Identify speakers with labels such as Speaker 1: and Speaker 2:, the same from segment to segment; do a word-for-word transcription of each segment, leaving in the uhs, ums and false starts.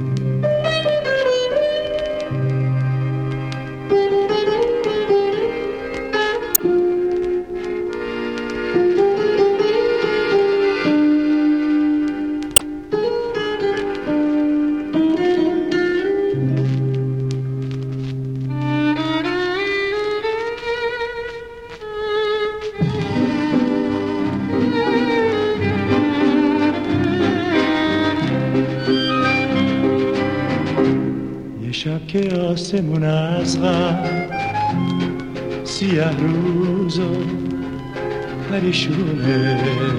Speaker 1: شب که آسمون از غم سیاه روز و پریشونه،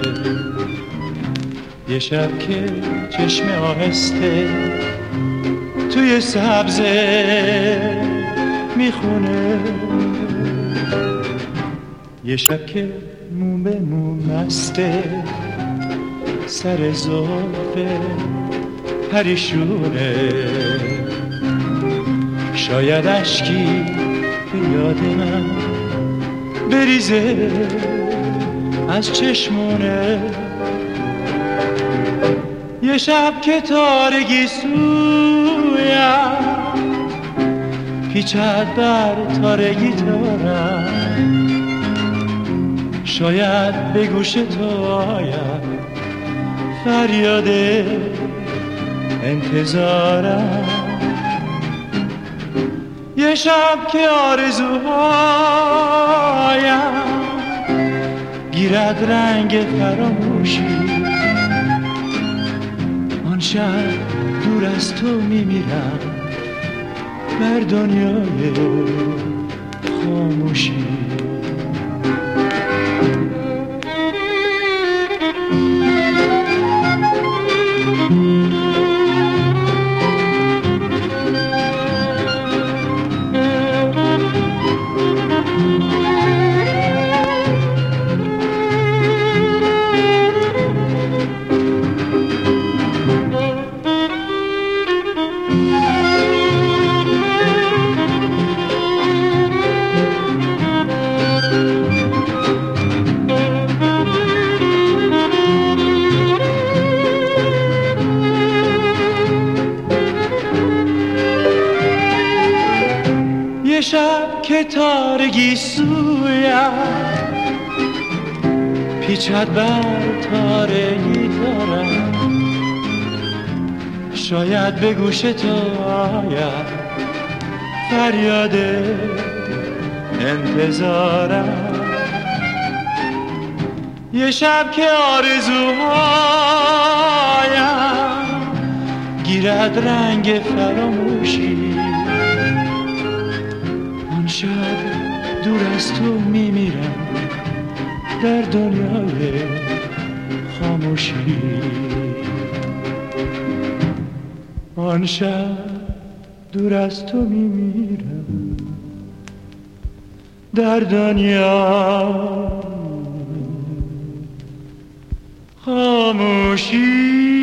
Speaker 1: یه شب که چشم آهسته توی سبزه میخونه، یه شب که موم به موم مسته سر زلف پریشونه، شاید اشکی به یاد من بریزه از چشمونه، یه شب که تارگی سویم پیچد بر تار گیتارم، شاید به گوش تو آید فریاد انتظارم، یه شب که آرزوهایم گیرد رنگ فراموشی، آن شب دور از تو میمیرم بر دنیای خاموشی. یه شب که تارگی سویم پیچد بر تار گیتارم، شاید به گوش تو آید فریاد انتظارم، یه شب که آرزوهایم گیرد رنگ فراموشی، آن شب دور از تو میمیرم در دنیای خاموشی، آن شب دور از تو میمیرم در دنیای خاموشی.